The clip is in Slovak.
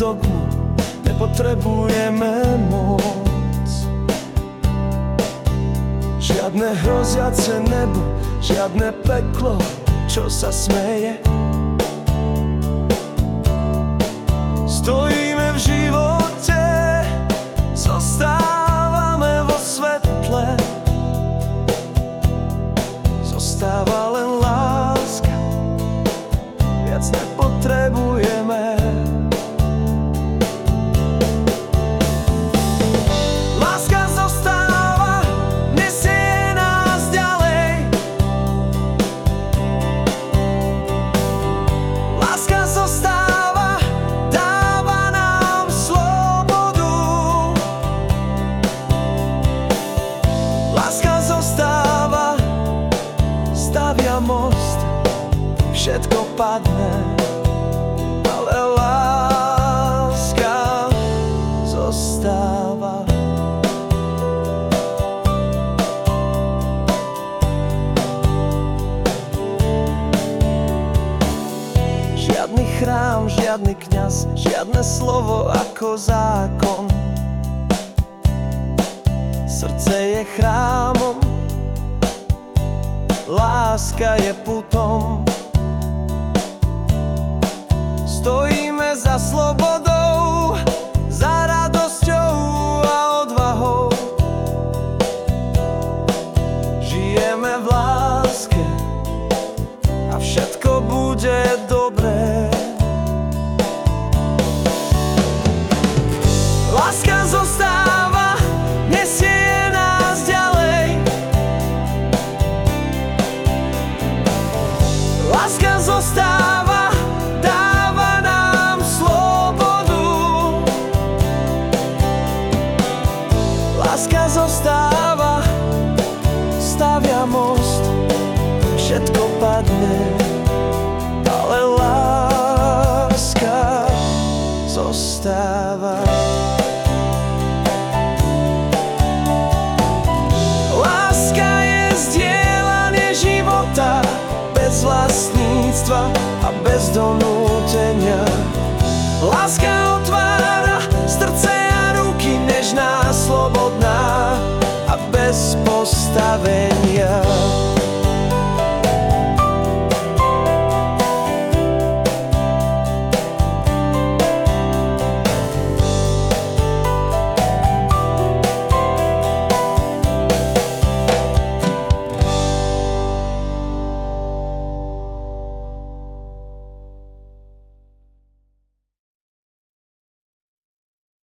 dogmu, nepotrebujeme moc. Žiadne hroziace nebo, žiadne peklo, čo sa smeje. Stojíme v živote, zostávame vo svetle. Zostáva len láska, viac nepotrebujeme. Láska zostáva, nesie nás ďalej. Láska zostáva, dáva nám slobodu. Láska zostáva, stavia most, všetko padne, ale láska zostáva. Žiadny chrám, žiadny kňaz, žiadne slovo ako zákon. Srdce je chrámom, láska je putom. Stojíme za slobodou, za radosťou a odvahou. Žijeme v láske a všetko bude dobré. Láska zostáva, nesie nás ďalej. Láska zostáva, dáva nám slobodu. Láska zostáva, stavia most, všetko padne, ale láska zostáva. Láska je zdieľanie života, bez vlastníctva a bez donútenia. Láska otvára srdce a ruky, nežná, slobodná a bez postavenia.